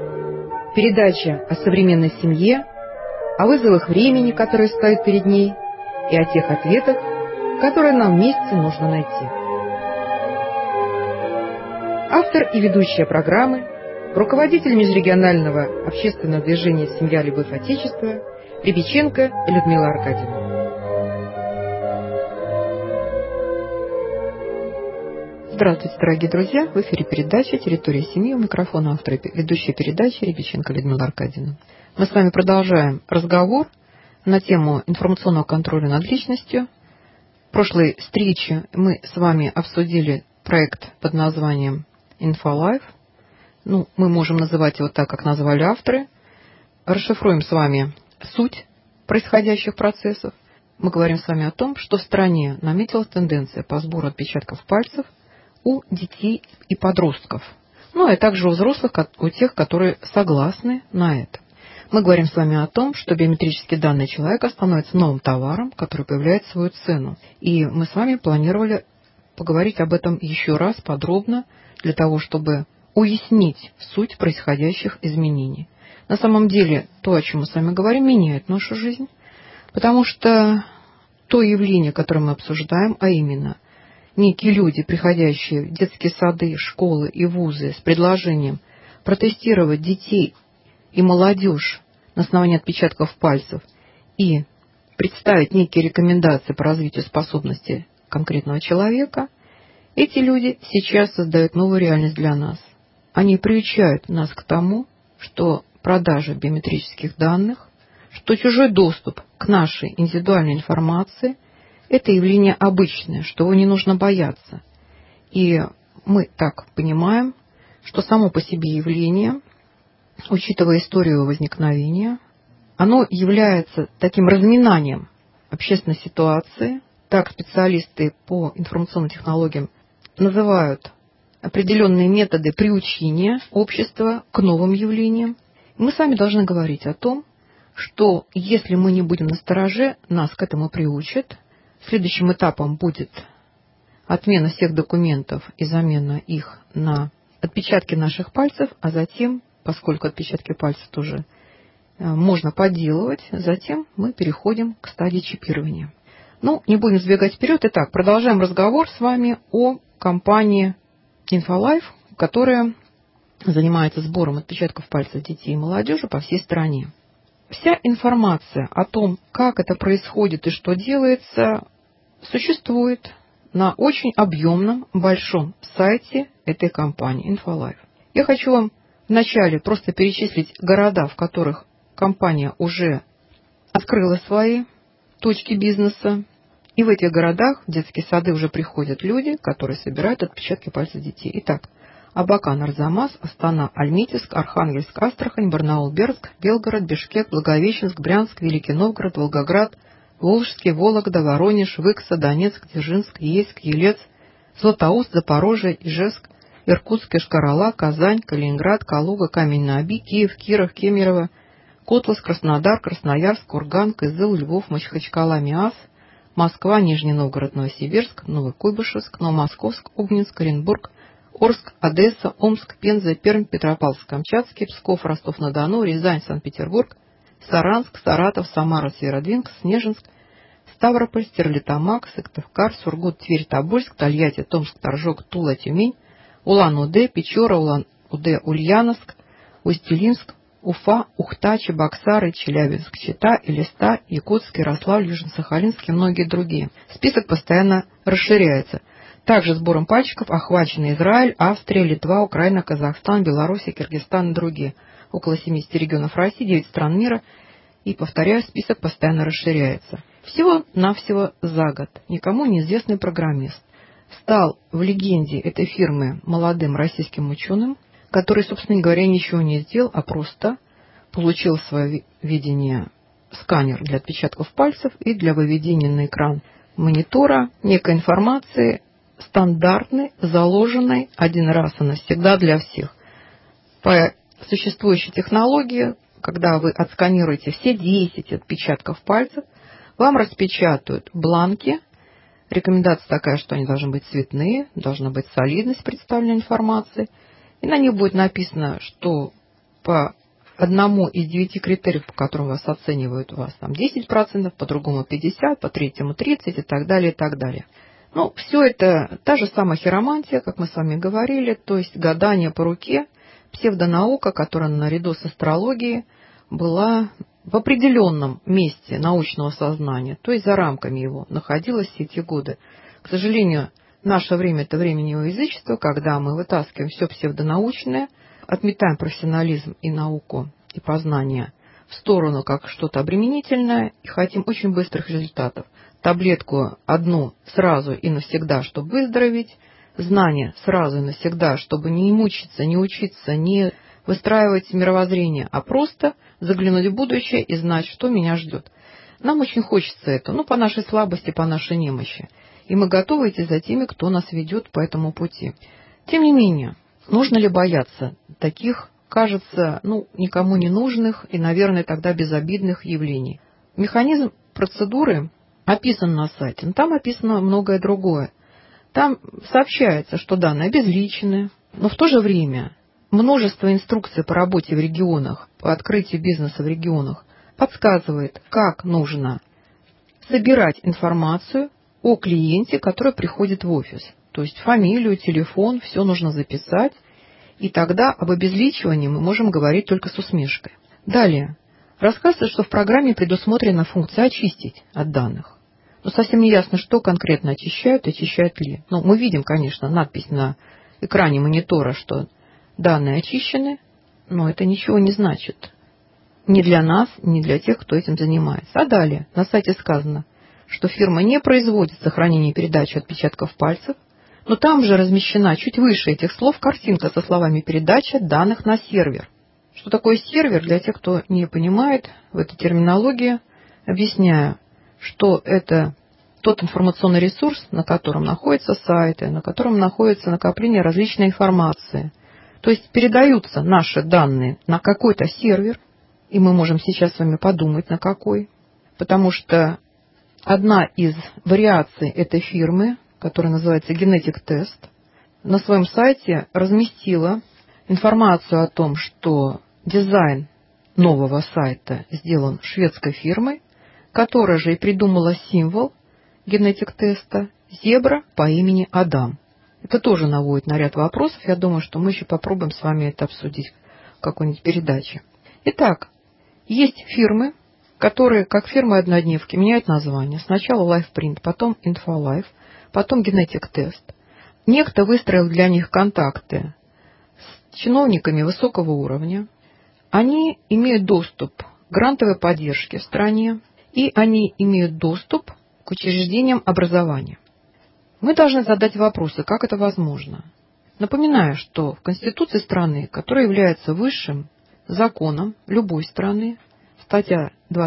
Передача о современной семье, о вызовах времени, которые стоят перед ней, и о тех ответах, которые нам вместе нужно найти. Автор и ведущая программы, руководитель межрегионального общественного движения «Семья. Любовь. Отечество» Рябиченко Людмила Аркадьевна. Здравствуйте, дорогие друзья! В эфире передача «Территория семьи». У микрофона автор и ведущая передачи Рябиченко Людмила Аркадьевна. Мы с вами продолжаем разговор на тему информационного контроля над личностью. В прошлой встрече мы с вами обсудили проект под названием InfoLife. Мы можем называть его так, как назвали авторы. Расшифруем с вами суть происходящих процессов. Мы говорим с вами о том, что в стране наметилась тенденция по сбору отпечатков пальцев у детей и подростков, а также у взрослых, у тех, которые согласны на это. Мы говорим с вами о том, что биометрические данные человека становятся новым товаром, который появляет свою цену. И мы с вами планировали поговорить об этом еще раз подробно, для того, чтобы уяснить суть происходящих изменений. На самом деле, то, о чем мы с вами говорим, меняет нашу жизнь, потому что то явление, которое мы обсуждаем, а именно некие люди, приходящие в детские сады, школы и вузы с предложением протестировать детей и молодежь на основании отпечатков пальцев и представить некие рекомендации по развитию способностей конкретного человека, эти люди сейчас создают новую реальность для нас. Они приучают нас к тому, что продажа биометрических данных, что чужой доступ к нашей индивидуальной информации – это явление обычное, что его не нужно бояться. И мы так понимаем, что само по себе явление, учитывая историю его возникновения, оно является таким разминанием общественной ситуации. Так специалисты по информационным технологиям называют определенные методы приучения общества к новым явлениям. Мы сами должны говорить о том, что если мы не будем настороже, нас к этому приучат. Следующим этапом будет отмена всех документов и замена их на отпечатки наших пальцев, а затем, поскольку отпечатки пальцев тоже можно подделывать, затем мы переходим к стадии чипирования. Ну, не будем сбегать вперед. Итак, продолжаем разговор с вами о компании InfoLife, которая занимается сбором отпечатков пальцев детей и молодежи по всей стране. Вся информация о том, как это происходит и что делается, существует на очень объемном, большом сайте этой компании InfoLife. Я хочу вам вначале просто перечислить города, в которых компания уже открыла свои точки бизнеса. И в этих городах в детские сады уже приходят люди, которые собирают отпечатки пальцев детей. Итак, Абакан, Арзамас, Астана, Альметьевск, Архангельск, Астрахань, Барнаул, Бердск, Белгород, Бишкек, Благовещенск, Брянск, Великий Новгород, Волгоград, Волжский, Вологда, Воронеж, Выкса, Донецк, Дзержинск, Ейск, Елец, Златоуст, Запорожье, Ижевск, Иркутск, Йошкар-Ола, Казань, Калининград, Калуга, Камень-на-Оби, Киев, Киров, Кемерово, Котлас, Краснодар, Красноярск, Курган, Кызыл, Львов, Махачкала, Миас, Москва, Нижний Новгород, Новосибирск, Новокуйбышевск, Новомосковск, Обнинск, Оренбург, Орск, Одесса, Омск, Пенза, Пермь, Петропавловск-Камчатский, Псков, Ростов-на-Дону, Рязань, Санкт-Петербург, Саранск, Саратов, Самара, Северодвинск, Снежинск, Ставрополь, Стерлитамак, Сыктывкар, Сургут, Тверь, Тобольск, Тольятти, Томск, Торжок, Тула, Тюмень, Улан-Удэ, Печора, Улан-Удэ, Ульяновск, Усть-Илимск, Уфа, Ухта, Чебоксары, Челябинск, Чита, Элиста, Якутск, Ярославль, Южно-Сахалинск и многие другие. Список постоянно расширяется. Также сбором пальчиков охвачены Израиль, Австрия, Литва, Украина, Казахстан, Белоруссия, Киргизстан и другие. Около 70 регионов России, 9 стран мира. И, повторяю, список постоянно расширяется. Всего-навсего за год никому неизвестный программист стал в легенде этой фирмы молодым российским ученым, который, собственно говоря, ничего не сделал, а просто получил в свое видение сканер для отпечатков пальцев и для выведения на экран монитора некой информации, стандартной, заложенной один раз и навсегда для всех. По существующей технологии, когда вы отсканируете все 10 отпечатков пальцев, вам распечатают бланки. Рекомендация такая, что они должны быть цветные, должна быть солидность представленной информации. И на них будет написано, что по одному из 9 критериев, по которым вас оценивают, у вас там 10%, по другому 50%, по третьему 30% и так далее, и так далее. Ну, все это та же самая хиромантия, как мы с вами говорили, то есть гадание по руке, псевдонаука, которая наряду с астрологией была в определенном месте научного сознания, то есть за рамками его, находилась все эти годы. К сожалению, наше время – это время неоязычества, когда мы вытаскиваем все псевдонаучное, отметаем профессионализм и науку, и познание в сторону как что-то обременительное и хотим очень быстрых результатов. Таблетку одну сразу и навсегда, чтобы выздороветь, знания сразу и навсегда, чтобы не мучиться, не учиться, не выстраивать мировоззрение, а просто заглянуть в будущее и знать, что меня ждет. Нам очень хочется это, по нашей слабости, по нашей немощи. И мы готовы идти за теми, кто нас ведет по этому пути. Тем не менее, нужно ли бояться таких, кажется, никому не нужных и, наверное, тогда безобидных явлений? Механизм процедуры описан на сайте, но там описано многое другое. Там сообщается, что данные обезличены, но в то же время множество инструкций по работе в регионах, по открытию бизнеса в регионах подсказывает, как нужно собирать информацию о клиенте, который приходит в офис. То есть фамилию, телефон, все нужно записать, и тогда об обезличивании мы можем говорить только с усмешкой. Далее. Рассказывается, что в программе предусмотрена функция очистить от данных. Но совсем не ясно, что конкретно очищают ли. Мы видим, конечно, надпись на экране монитора, что данные очищены, но это ничего не значит. Ни для нас, ни для тех, кто этим занимается. А далее на сайте сказано, что фирма не производит сохранение и передачу отпечатков пальцев, но там же размещена чуть выше этих слов картинка со словами «передача данных на сервер». Что такое сервер, для тех, кто не понимает в этой терминологии, объясняю, что это тот информационный ресурс, на котором находятся сайты, на котором находится накопление различной информации. То есть передаются наши данные на какой-то сервер, и мы можем сейчас с вами подумать, на какой, потому что одна из вариаций этой фирмы, которая называется Genetic Test, на своем сайте разместила информацию о том, что дизайн нового сайта сделан шведской фирмой, которая же и придумала символ Genetic Test зебра по имени Адам. Это тоже наводит на ряд вопросов. Я думаю, что мы еще попробуем с вами это обсудить в какой-нибудь передаче. Итак, есть фирмы, которые, как фирмы-однодневки, меняют название. Сначала LifePrint, потом InfoLife, потом Genetic Test. Некто выстроил для них контакты с чиновниками высокого уровня. Они имеют доступ к грантовой поддержке в стране, и они имеют доступ к учреждениям образования. Мы должны задать вопросы, как это возможно. Напоминаю, что в Конституции страны, которая является высшим законом любой страны, статья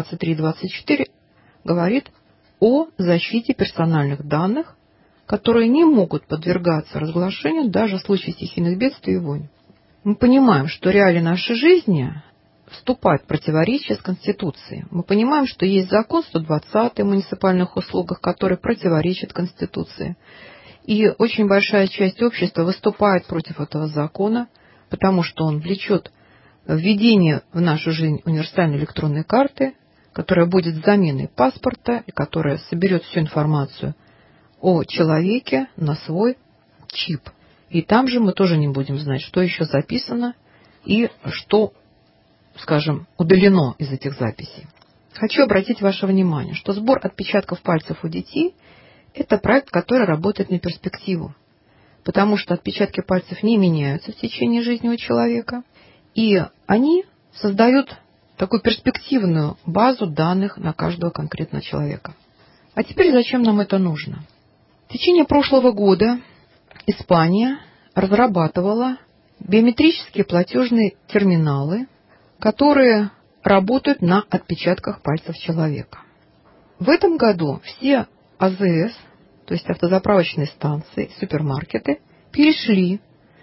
23-24 говорит о защите персональных данных, которые не могут подвергаться разглашению даже в случае стихийных бедствий и войн. Мы понимаем, что реалии нашей жизни вступают в противоречие с Конституцией. Мы понимаем, что есть закон 120 о муниципальных услугах, который противоречит Конституции. И очень большая часть общества выступает против этого закона, потому что он влечет введение в нашу жизнь универсальной электронной карты, которая будет заменой паспорта и которая соберет всю информацию о человеке на свой чип. И там же мы тоже не будем знать, что еще записано и что, скажем, удалено из этих записей. Хочу обратить ваше внимание, что сбор отпечатков пальцев у детей – это проект, который работает на перспективу, потому что отпечатки пальцев не меняются в течение жизни у человека, и они создают такую перспективную базу данных на каждого конкретного человека. А теперь зачем нам это нужно? В течение прошлого года Испания разрабатывала биометрические платежные терминалы, которые работают на отпечатках пальцев человека. В этом году все АЗС, то есть автозаправочные станции, супермаркеты, перешли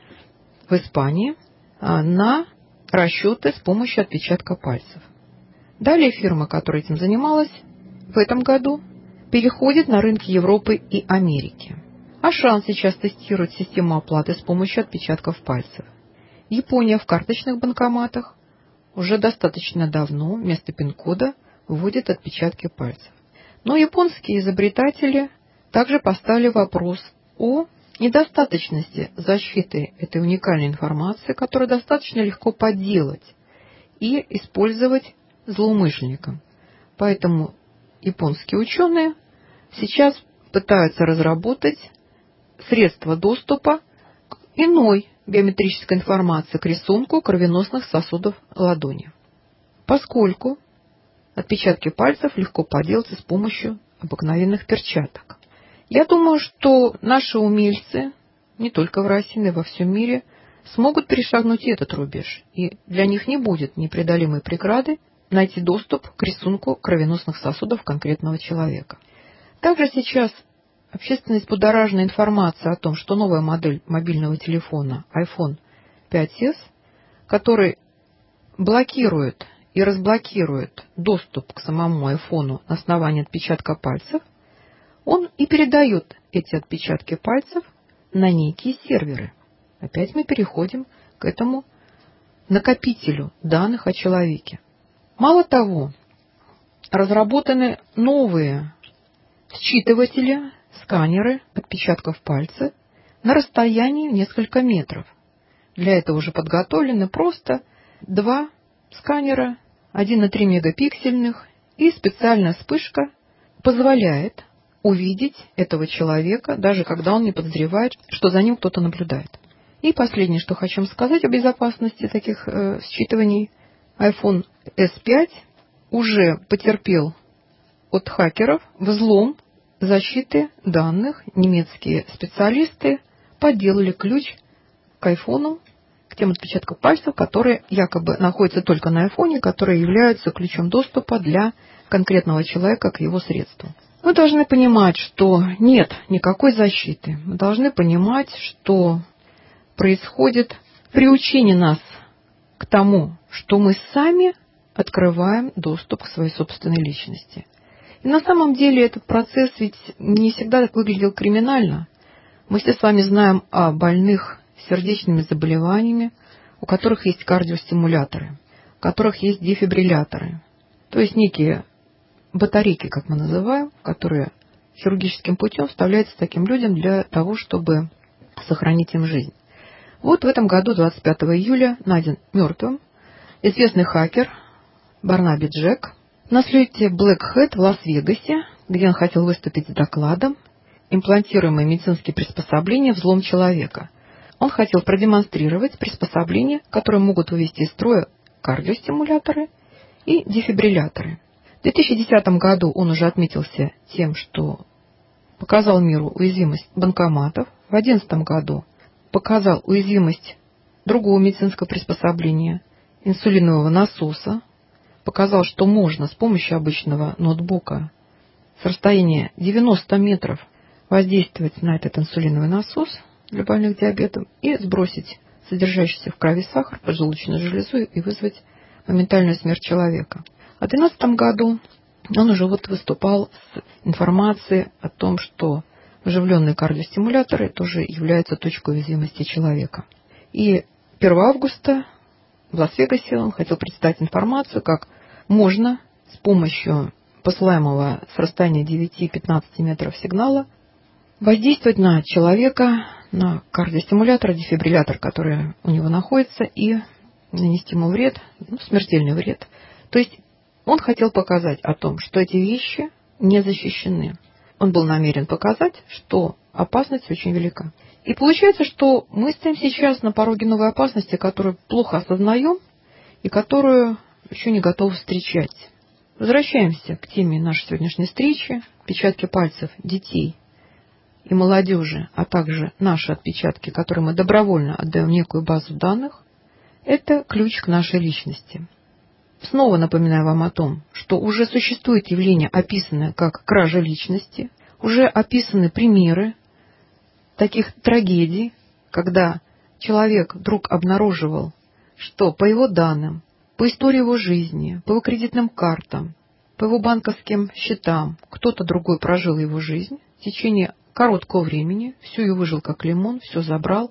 в Испании на расчеты с помощью отпечатка пальцев. Далее фирма, которая этим занималась в этом году, переходит на рынки Европы и Америки. Ашан сейчас тестирует систему оплаты с помощью отпечатков пальцев. Япония в карточных банкоматах уже достаточно давно вместо пин-кода вводит отпечатки пальцев. Но японские изобретатели также поставили вопрос о недостаточности защиты этой уникальной информации, которую достаточно легко подделать и использовать злоумышленникам. Поэтому японские ученые сейчас пытаются разработать средства доступа к иной биометрической информации, к рисунку кровеносных сосудов ладони. Поскольку отпечатки пальцев легко подделаться с помощью обыкновенных перчаток. Я думаю, что наши умельцы, не только в России, но и во всем мире, смогут перешагнуть этот рубеж. И для них не будет непреодолимой преграды найти доступ к рисунку кровеносных сосудов конкретного человека. Также сейчас общественность будоражена информацией о том, что новая модель мобильного телефона iPhone 5s, который блокирует и разблокирует доступ к самому iPhone на основании отпечатка пальцев, он и передает эти отпечатки пальцев на некие серверы. Опять мы переходим к этому накопителю данных о человеке. Мало того, разработаны новые считыватели, сканеры отпечатков пальцев на расстоянии в несколько метров. Для этого уже подготовлены просто два сканера, 1 на 3 мегапиксельных, и специальная вспышка позволяет увидеть этого человека, даже когда он не подозревает, что за ним кто-то наблюдает. И последнее, что хочу сказать о безопасности таких считываний. iPhone S5 уже потерпел от хакеров, взлом защиты данных. Немецкие специалисты подделали ключ к айфону, к тем отпечаткам пальцев, которые якобы находятся только на айфоне, которые являются ключом доступа для конкретного человека к его средству. Мы должны понимать, что нет никакой защиты. Мы должны понимать, что происходит приучение нас к тому, что мы сами открываем доступ к своей собственной личности. И на самом деле этот процесс ведь не всегда так выглядел криминально. Мы все с вами знаем о больных сердечными заболеваниями, у которых есть кардиостимуляторы, у которых есть дефибрилляторы, то есть некие батарейки, как мы называем, которые хирургическим путем вставляются таким людям для того, чтобы сохранить им жизнь. Вот в этом году, 25 июля, найден мертвым известный хакер Барнаби Джек на слете Black Hat в Лас-Вегасе, где он хотел выступить с докладом «Имплантируемые медицинские приспособления. Взлом человека». Он хотел продемонстрировать приспособления, которые могут вывести из строя кардиостимуляторы и дефибрилляторы. В 2010 году он уже отметился тем, что показал миру уязвимость банкоматов. В 2011 году показал уязвимость другого медицинского приспособления, инсулинового насоса. Показал, что можно с помощью обычного ноутбука с расстояния 90 метров воздействовать на этот инсулиновый насос для больных диабетом и сбросить содержащийся в крови сахар, поджелудочную железу и вызвать моментальную смерть человека. А в 2012 году он уже выступал с информацией о том, что вживленные кардиостимуляторы тоже являются точкой уязвимости человека. И 1 августа в Лас-Вегасе он хотел представить информацию, как можно с помощью посылаемого с расстояния 9-15 метров сигнала воздействовать на человека, на кардиостимулятор, дефибриллятор, который у него находится, и нанести ему вред, смертельный вред. То есть он хотел показать о том, что эти вещи не защищены. Он был намерен показать, что опасность очень велика. И получается, что мы стоим сейчас на пороге новой опасности, которую плохо осознаем и которую еще не готовы встречать. Возвращаемся к теме нашей сегодняшней встречи. Отпечатки пальцев детей и молодежи, а также наши отпечатки, которые мы добровольно отдаем в некую базу данных, это ключ к нашей личности. Снова напоминаю вам о том, что уже существует явление, описанное как кража личности, уже описаны примеры таких трагедий, когда человек вдруг обнаруживал, что по его данным, по истории его жизни, по его кредитным картам, по его банковским счетам кто-то другой прожил его жизнь в течение короткого времени, всю ее выжил как лимон, все забрал,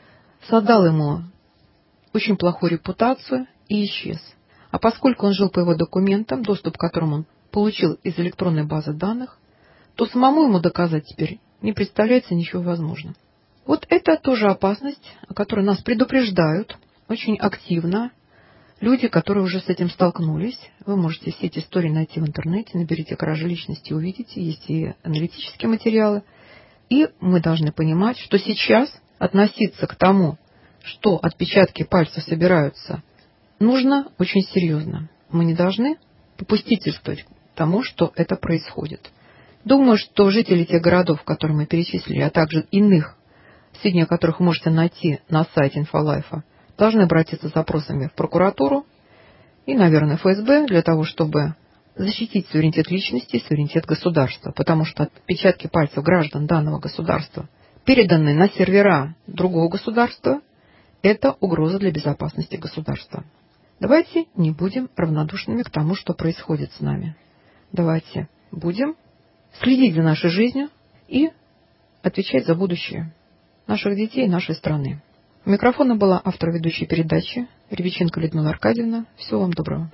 создал ему очень плохую репутацию и исчез. А поскольку он жил по его документам, доступ к которым он получил из электронной базы данных, то самому ему доказать теперь не представляется ничего возможным. Вот это тоже опасность, о которой нас предупреждают очень активно люди, которые уже с этим столкнулись. Вы можете все эти истории найти в интернете, наберите «Кража личности», увидите, есть и аналитические материалы. И мы должны понимать, что сейчас относиться к тому, что отпечатки пальцев собираются, нужно очень серьезно. Мы не должны попустительствовать тому, что это происходит. Думаю, что жители тех городов, которые мы перечислили, а также иных, сведения о которых вы можете найти на сайте Инфолайфа, должны обратиться с запросами в прокуратуру и, наверное, ФСБ, для того, чтобы защитить суверенитет личности и суверенитет государства, потому что отпечатки пальцев граждан данного государства, переданные на сервера другого государства, это угроза для безопасности государства. Давайте не будем равнодушными к тому, что происходит с нами. Давайте будем следить за нашей жизнью и отвечать за будущее наших детей и нашей страны. У микрофона была автор ведущей передачи Рябиченко Людмила Аркадьевна. Всего вам доброго.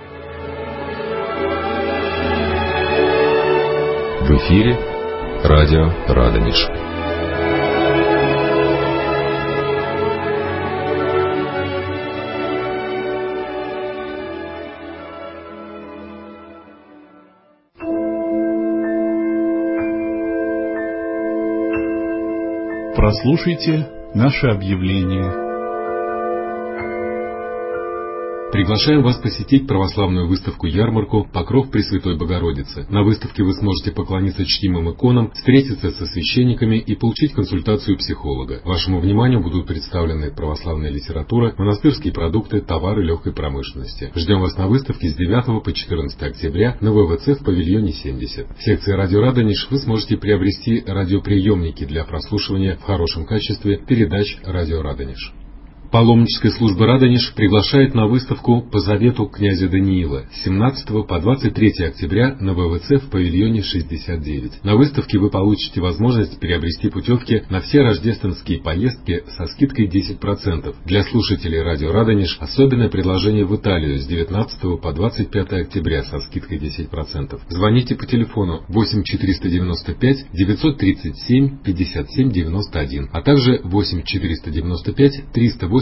В эфире радио Радонеж. Прослушайте наше объявление. Приглашаем вас посетить православную выставку-ярмарку «Покров Пресвятой Богородицы». На выставке вы сможете поклониться чтимым иконам, встретиться со священниками и получить консультацию психолога. Вашему вниманию будут представлены православная литература, монастырские продукты, товары легкой промышленности. Ждем вас на выставке с 9 по 14 октября на ВВЦ в павильоне 70. В секции «Радио Радонеж» вы сможете приобрести радиоприемники для прослушивания в хорошем качестве передач «Радио Радонеж». Паломническая служба «Радонеж» приглашает на выставку «По завету князя Даниила» с 17 по 23 октября на ВВЦ в павильоне 69. На выставке вы получите возможность приобрести путевки на все рождественские поездки со скидкой 10%. Для слушателей радио «Радонеж» особенное предложение в Италию с 19 по 25 октября со скидкой 10%. Звоните по телефону 8 495 937 57 91, а также 8 495 380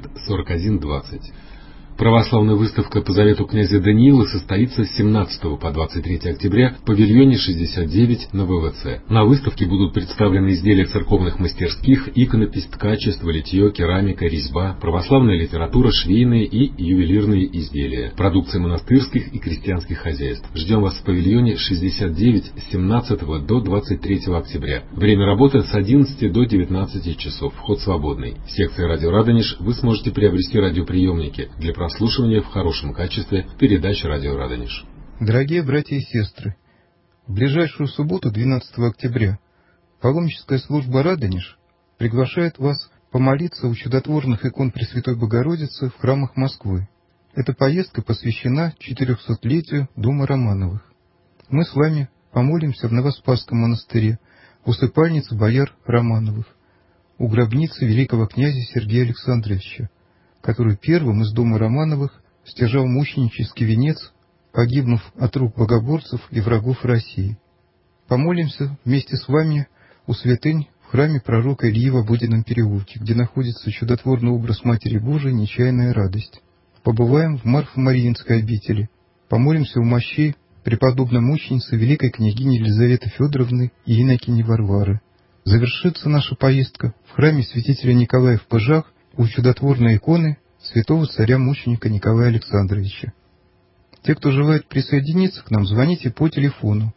4120. Православная выставка «По завету князя Даниила» состоится с 17 по 23 октября в павильоне 69 на ВВЦ. На выставке будут представлены изделия церковных мастерских, иконопись, ткачество, литье, керамика, резьба, православная литература, швейные и ювелирные изделия, продукция монастырских и крестьянских хозяйств. Ждем вас в павильоне 69 с 17 до 23 октября. Время работы с 11 до 19 часов. Вход свободный. В секции «Радио Радонеж» вы сможете приобрести радиоприемники для прослушивания в хорошем качестве передач «Радио Радонеж». Дорогие братья и сестры, в ближайшую субботу, 12 октября, паломническая служба «Радонеж» приглашает вас помолиться у чудотворных икон Пресвятой Богородицы в храмах Москвы. Эта поездка посвящена 400-летию дома Романовых. Мы с вами помолимся в Новоспасском монастыре, в усыпальнице бояр Романовых, у гробницы великого князя Сергея Александровича, который первым из дома Романовых стяжал мученический венец, погибнув от рук богоборцев и врагов России. Помолимся вместе с вами у святынь в храме пророка Ильи в Обыденном переулке, где находится чудотворный образ Матери Божией «Нечаянная радость». Побываем в Марфо-Мариинской обители. Помолимся у мощей преподобной мученицы великой княгини Елизаветы Федоровны и инокини Варвары. Завершится наша поездка в храме святителя Николая в Пыжах у чудотворной иконы святого царя-мученика Николая Александровича. Те, кто желает присоединиться к нам, звоните по телефону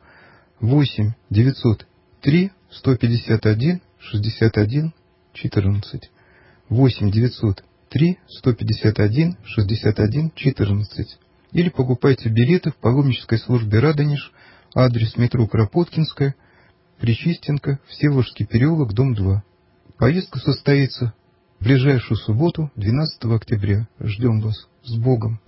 8 903 151 61 14, 8 903 151 61 14, или покупайте билеты в паломнической службе «Радонеж», адрес метро Кропоткинская, Причистенко, Всеволожский переулок, дом 2. Поездка состоится в ближайшую субботу, 12 октября. Ждем вас. С Богом!